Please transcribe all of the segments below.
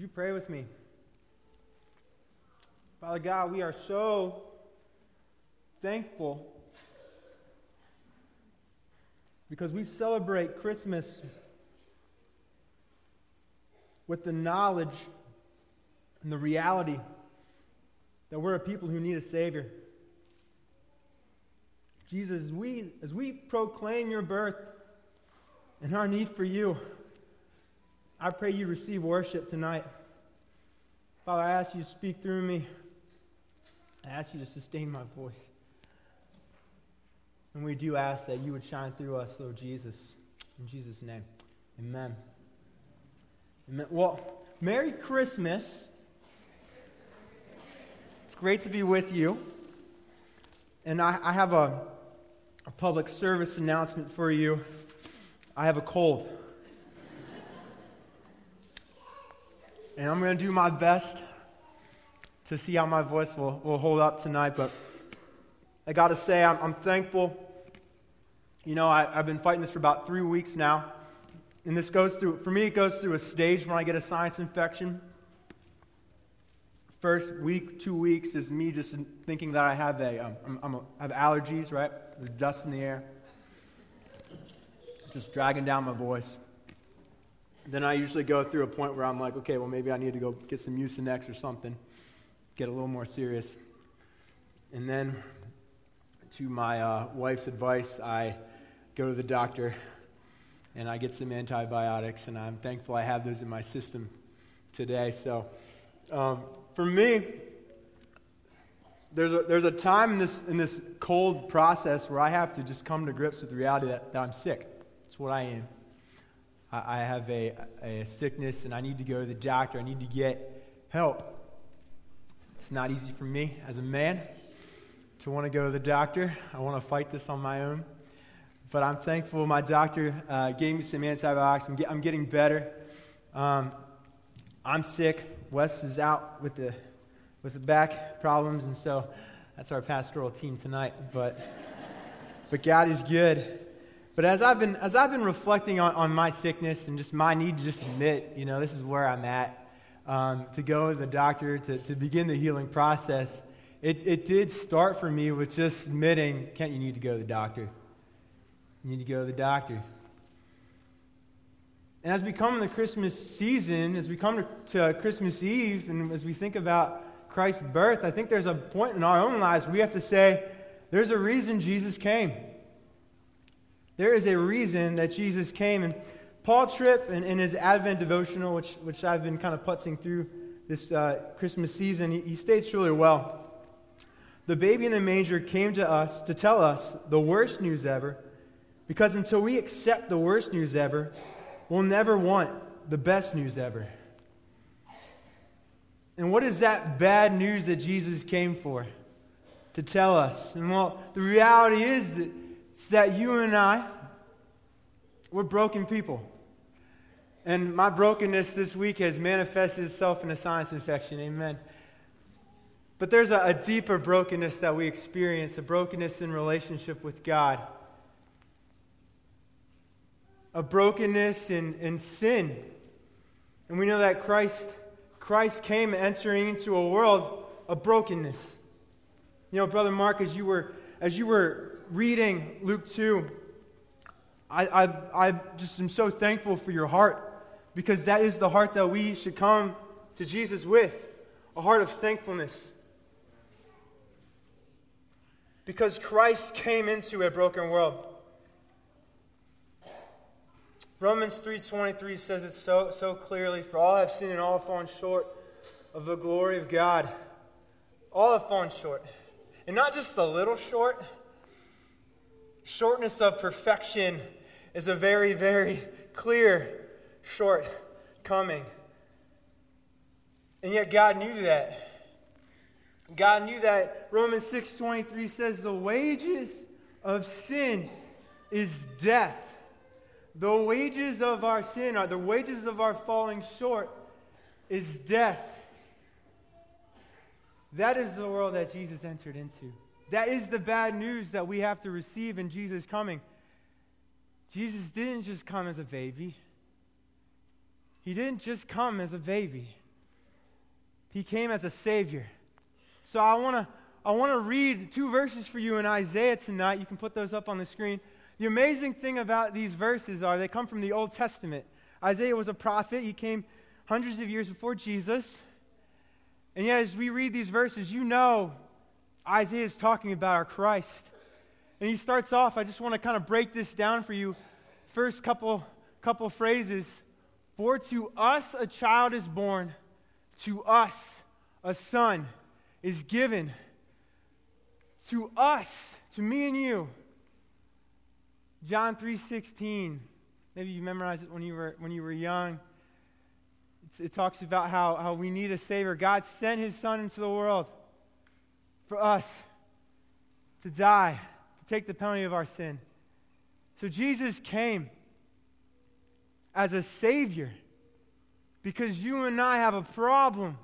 you pray with me? Father God, we are so thankful because we celebrate Christmas with the knowledge and the reality that we're a people who need a Savior. Jesus, as we proclaim your birth and our need for you, I pray you receive worship tonight. Father, I ask you to speak through me. I ask you to sustain my voice. And we do ask that you would shine through us, Lord Jesus. In Jesus' name, amen. Amen. Well, Merry Christmas. It's great to be with you. And I have a public service announcement for you. I have a cold. And I'm going to do my best to see how my voice will hold up tonight. But I got to say, I'm thankful. You know, I've been fighting this for about 3 weeks now. And this goes through, for me, it goes through a stage when I get a sinus infection. First week, 2 weeks is me just thinking that I have I have allergies, right? There's dust in the air. Just dragging down my voice. Then I usually go through a point where I'm like, okay, well, maybe I need to go get some Mucinex or something, get a little more serious. And then, to my wife's advice, I go to the doctor, and I get some antibiotics, and I'm thankful I have those in my system today. So, for me, there's a time in this cold process where I have to just come to grips with the reality that I'm sick. That's what I am. I have a sickness, and I need to go to the doctor. I need to get help. It's not easy for me as a man to want to go to the doctor. I want to fight this on my own. But I'm thankful my doctor gave me some antibiotics. I'm getting better. I'm sick. Wes is out with the back problems, and so that's our pastoral team tonight. But God is good. But as I've been reflecting on my sickness and just my need to just admit, you know, this is where I'm at, to go to the doctor, to begin the healing process, it did start for me with just admitting, Kent, you need to go to the doctor. You need to go to the doctor. And as we come in the Christmas season, as we come to Christmas Eve, and as we think about Christ's birth, I think there's a point in our own lives where we have to say, there's a reason Jesus came. There is a reason that Jesus came. And Paul Tripp, in his Advent devotional, which I've been kind of putzing through this Christmas season, he states really well. The baby in the manger came to us to tell us the worst news ever, because until we accept the worst news ever, we'll never want the best news ever. And what is that bad news that Jesus came for? To tell us. And well, the reality is that you and I, we're broken people. And my brokenness this week has manifested itself in a sinus infection. Amen. But there's a deeper brokenness that we experience, a brokenness in relationship with God. A brokenness in sin. And we know that Christ came entering into a world of brokenness. You know, Brother Mark, as you were reading Luke 2, I just am so thankful for your heart, because that is the heart that we should come to Jesus with, a heart of thankfulness. Because Christ came into a broken world. Romans 3:23 says it so clearly, for all have sinned and all have fallen short of the glory of God. All have fallen short. And not just a little short. Shortness of perfection is a very, very clear shortcoming. And yet God knew that. God knew that. Romans 6:23 says the wages of sin is death. The wages of our sin, the wages of our falling short, is death. That is the world that Jesus entered into. That is the bad news that we have to receive in Jesus coming. Jesus didn't just come as a baby. He didn't just come as a baby. He came as a Savior. So I want to read 2 verses for you in Isaiah tonight. You can put those up on the screen. The amazing thing about these verses are they come from the Old Testament. Isaiah was a prophet. He came hundreds of years before Jesus. And yet, as we read these verses, you know Isaiah is talking about our Christ. And he starts off, I just want to kind of break this down for you. First couple phrases. For to us a child is born, to us a son is given. To us, to me and you. John 3:16. Maybe you memorized it when you were young. It talks about how we need a Savior. God sent His Son into the world for us to die, to take the penalty of our sin. So Jesus came as a Savior because you and I have a problem.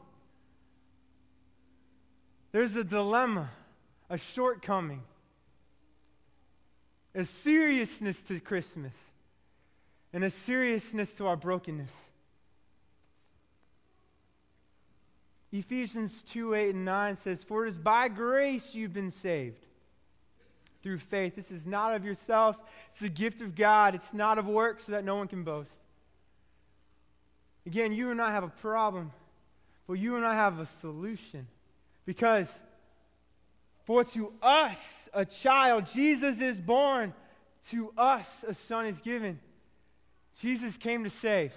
There's a dilemma, a shortcoming, a seriousness to Christmas, and a seriousness to our brokenness. Ephesians 2:8-9 says, "For it is by grace you've been saved, through faith. This is not of yourself. It's a gift of God. It's not of works, so that no one can boast." Again, you and I have a problem, but you and I have a solution. Because for to us a child, Jesus is born. To us a son is given. Jesus came to save.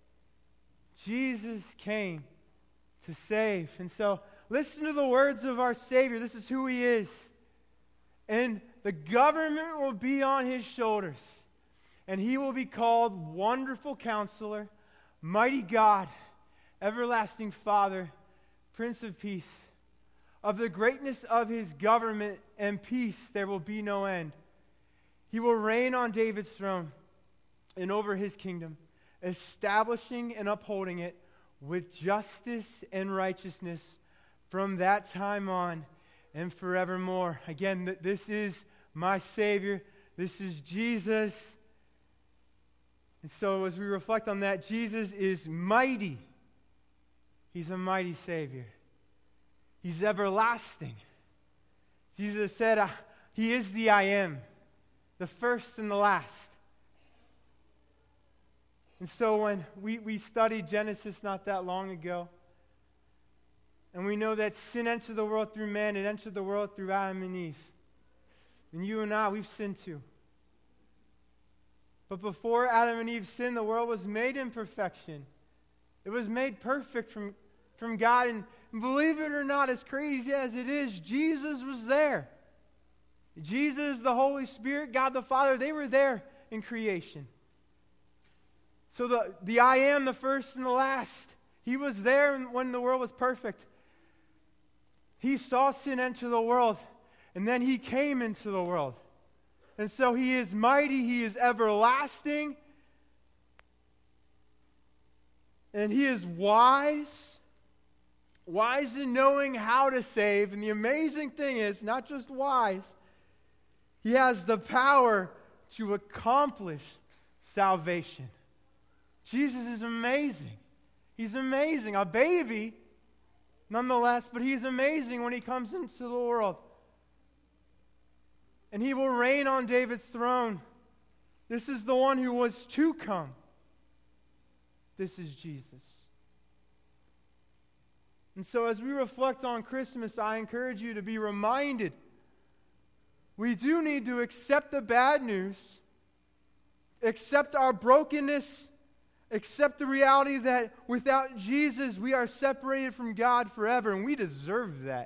Jesus came to save. And so, listen to the words of our Savior. This is who He is. "And the government will be on His shoulders, and He will be called Wonderful Counselor, Mighty God, Everlasting Father, Prince of Peace. Of the greatness of His government and peace there will be no end. He will reign on David's throne and over His kingdom, establishing and upholding it with justice and righteousness from that time on and forevermore." Again, this is my Savior. This is Jesus. And so as we reflect on that, Jesus is mighty. He's a mighty Savior. He's everlasting. Jesus said, He is the I am, the first and the last. And so when we studied Genesis not that long ago, and we know that sin entered the world through man, it entered the world through Adam and Eve. And you and I, we've sinned too. But before Adam and Eve sinned, the world was made in perfection. It was made perfect from God. And believe it or not, as crazy as it is, Jesus was there. Jesus, the Holy Spirit, God the Father, they were there in creation. So the I am, the first and the last, He was there when the world was perfect. He saw sin enter the world, and then He came into the world. And so He is mighty, He is everlasting, and He is wise in knowing how to save. And the amazing thing is, not just wise, He has the power to accomplish salvation. Jesus is amazing. He's amazing. A baby, nonetheless, but He's amazing when He comes into the world. And He will reign on David's throne. This is the one who was to come. This is Jesus. And so as we reflect on Christmas, I encourage you to be reminded we do need to accept the bad news, accept our brokenness, accept the reality that without Jesus we are separated from God forever, and we deserve that.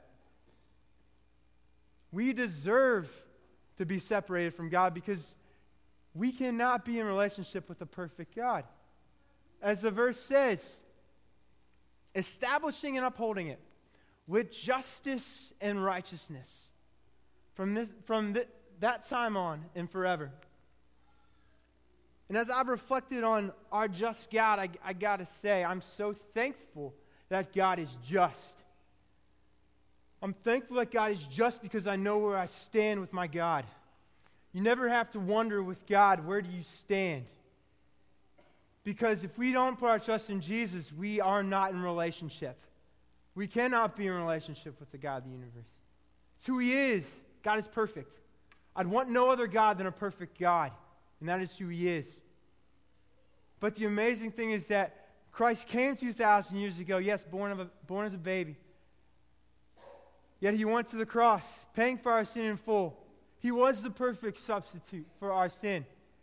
We deserve to be separated from God because we cannot be in relationship with a perfect God. As the verse says, establishing and upholding it with justice and righteousness from that time on and forever. And as I've reflected on our just God, I got to say, I'm so thankful that God is just. I'm thankful that God is just because I know where I stand with my God. You never have to wonder with God, where do you stand? Because if we don't put our trust in Jesus, we are not in relationship We cannot be in relationship with the God of the universe. It's who He is. God is perfect. I'd want no other God than a perfect God, and that is who He is. But the amazing thing is that Christ came 2,000 years ago, yes, born as a baby. Yet He went to the cross, paying for our sin in full. He was the perfect substitute for our sin.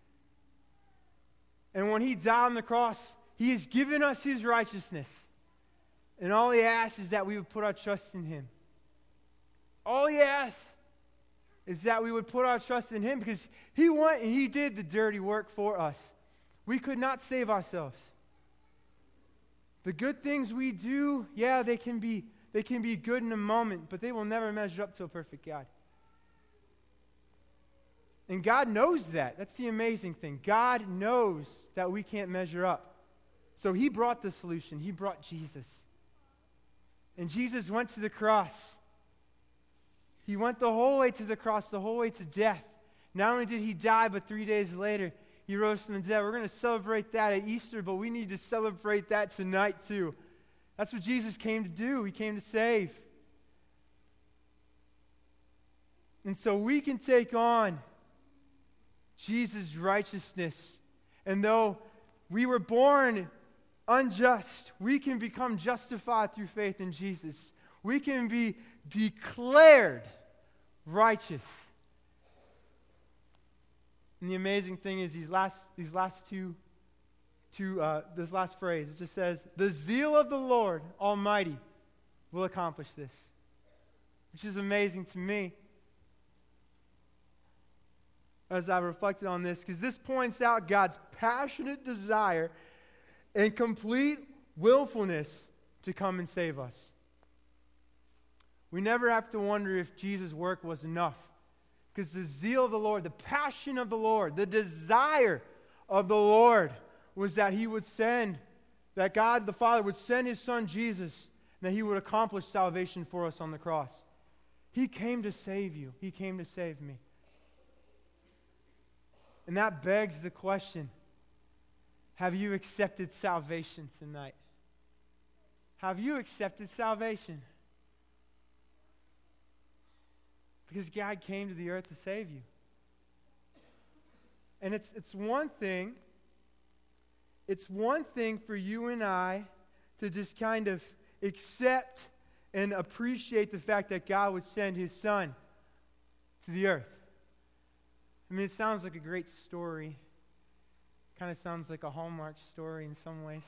And when He died on the cross, He has given us His righteousness. And all He asks is that we would put our trust in Him. All He asks is that we would put our trust in Him, because He went and He did the dirty work for us. We could not save ourselves. The good things we do, yeah, they can be good in a moment, but they will never measure up to a perfect God. And God knows that. That's the amazing thing. God knows that we can't measure up. So He brought the solution. He brought Jesus. And Jesus went to the cross. He went the whole way to the cross, the whole way to death. Not only did He die, but 3 days later, He rose from the dead. We're going to celebrate that at Easter, but we need to celebrate that tonight too. That's what Jesus came to do. He came to save. And so we can take on Jesus' righteousness. And though we were born unjust, we can become justified through faith in Jesus. We can be declared righteous. And the amazing thing is this last phrase, it just says, the zeal of the Lord Almighty will accomplish this. Which is amazing to me as I reflected on this, because this points out God's passionate desire and complete willfulness to come and save us. We never have to wonder if Jesus' work was enough, because the zeal of the Lord, the passion of the Lord, the desire of the Lord was that He would send, that God the Father would send His Son Jesus, and that He would accomplish salvation for us on the cross. He came to save you. He came to save me. And that begs the question, have you accepted salvation tonight? Have you accepted salvation? Because God came to the earth to save you. And it's one thing for you and I to just kind of accept and appreciate the fact that God would send His Son to the earth. I mean, it sounds like a great story. Kind of sounds like a Hallmark story in some ways.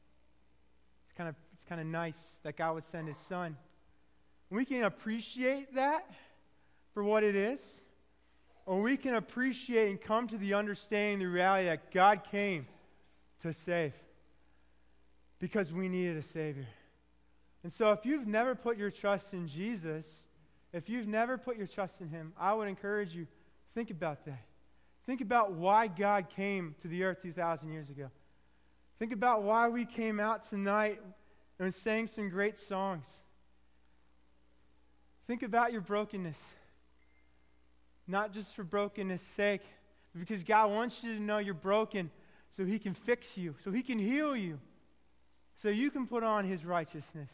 It's kind of nice that God would send His Son. We can appreciate that for what it is, or we can appreciate and come to the understanding, the reality that God came to save because we needed a Savior. And so if you've never put your trust in Jesus, if you've never put your trust in Him, I would encourage you, think about that. Think about why God came to the earth 2,000 years ago. Think about why we came out tonight and sang some great songs. Think about your brokenness. Not just for brokenness' sake, but because God wants you to know you're broken so He can fix you, so He can heal you, so you can put on His righteousness.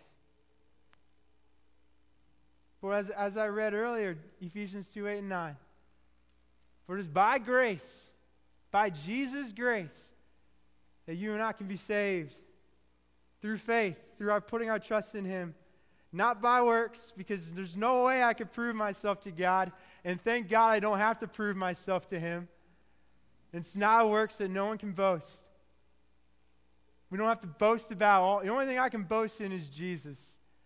For as I read earlier, Ephesians 2:8-9, for it is by grace, by Jesus' grace, that you and I can be saved through faith, through our putting our trust in Him, not by works, because there's no way I could prove myself to God. And thank God I don't have to prove myself to Him. It's not works that no one can boast. We don't have to boast about the only thing I can boast in is Jesus.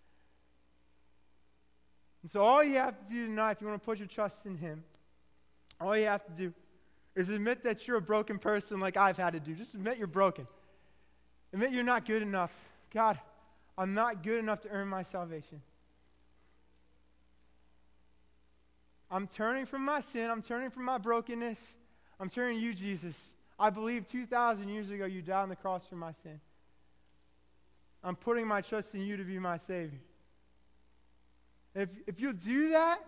And so all you have to do tonight, if you want to put your trust in Him, all you have to do is admit that you're a broken person like I've had to do. Just admit you're broken. Admit you're not good enough. God, I'm not good enough to earn my salvation. I'm turning from my sin. I'm turning from my brokenness. I'm turning to you, Jesus. I believe 2,000 years ago you died on the cross for my sin. I'm putting my trust in you to be my Savior. If you'll do that,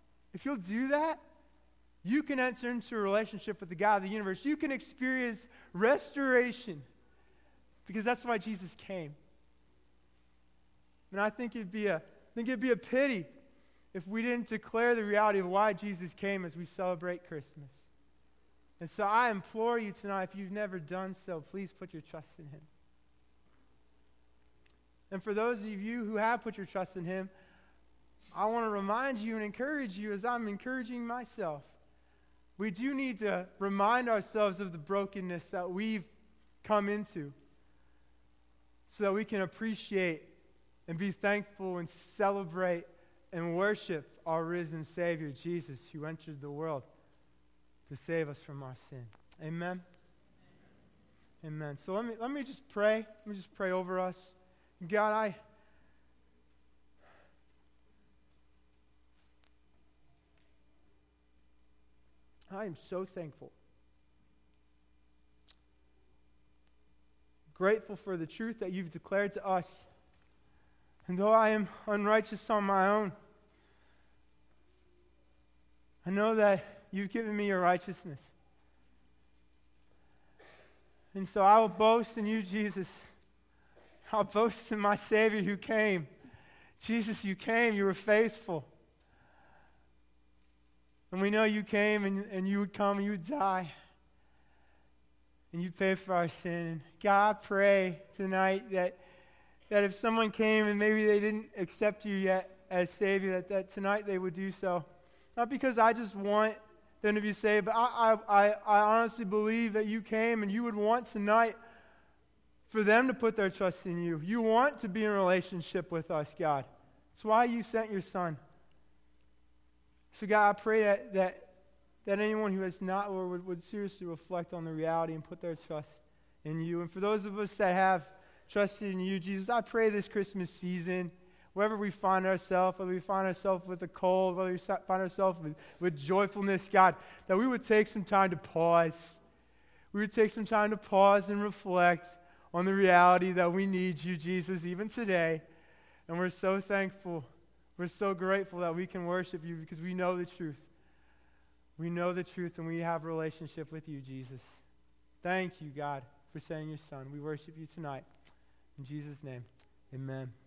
you can enter into a relationship with the God of the universe. You can experience restoration because that's why Jesus came. And I think it'd be a pity if we didn't declare the reality of why Jesus came as we celebrate Christmas. And so I implore you tonight, if you've never done so, please put your trust in Him. And for those of you who have put your trust in Him, I want to remind you and encourage you as I'm encouraging myself. We do need to remind ourselves of the brokenness that we've come into so that we can appreciate and be thankful and celebrate and worship our risen Savior, Jesus, who entered the world to save us from our sin. Amen? Amen. So let me just pray. Let me just pray over us. God, I am so thankful. Grateful for the truth that you've declared to us. And though I am unrighteous on my own, I know that you've given me your righteousness. And so I will boast in you, Jesus. I'll boast in my Savior who came. Jesus, you came, you were faithful. And we know you came and you would come and you would die. And you'd pay for our sin. And God, I pray tonight that if someone came and maybe they didn't accept you yet as Savior, that tonight they would do so. Not because I just want them to be saved, but I honestly believe that you came and you would want tonight for them to put their trust in you. You want to be in a relationship with us, God. That's why you sent your Son. So God, I pray that anyone who has not, Lord, would seriously reflect on the reality and put their trust in you. And for those of us that have trusted in you, Jesus, I pray this Christmas season, wherever we find ourselves, whether we find ourselves with a cold, whether we find ourselves with joyfulness, God, that we would take some time to pause. We would take some time to pause and reflect on the reality that we need you, Jesus, even today. And we're so thankful. We're so grateful that we can worship you because we know the truth. We know the truth and we have a relationship with you, Jesus. Thank you, God, for sending your Son. We worship you tonight. In Jesus' name, amen.